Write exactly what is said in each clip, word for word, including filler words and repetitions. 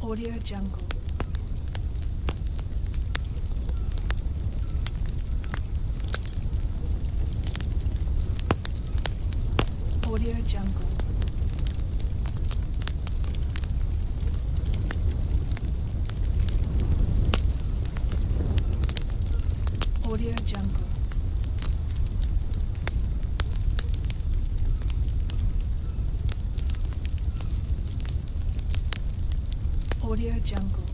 Audio Jungle. Audio Jungle. Audio Jungle. Audio Jungle.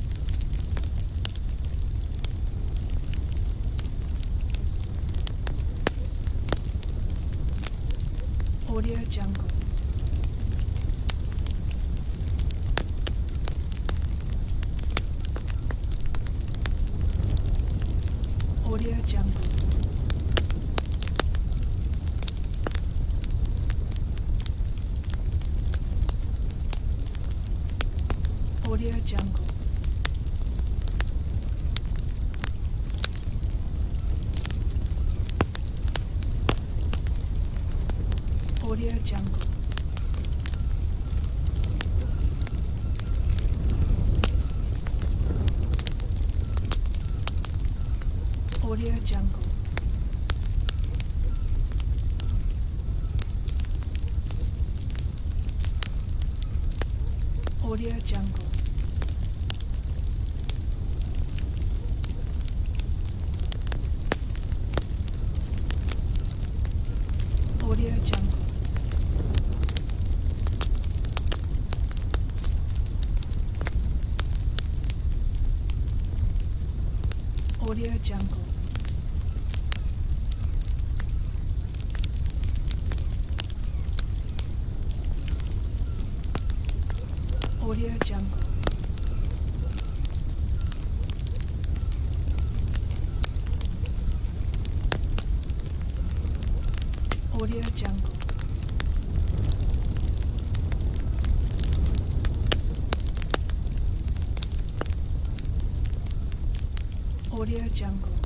Audio Jungle. Audio Jungle. Audio Jungle. Audio Jungle. Audio Jungle. Audio Jungle. Audio Jungle. Audio Jungle. Audio Jungle. Audio Jungle. Audio Jungle.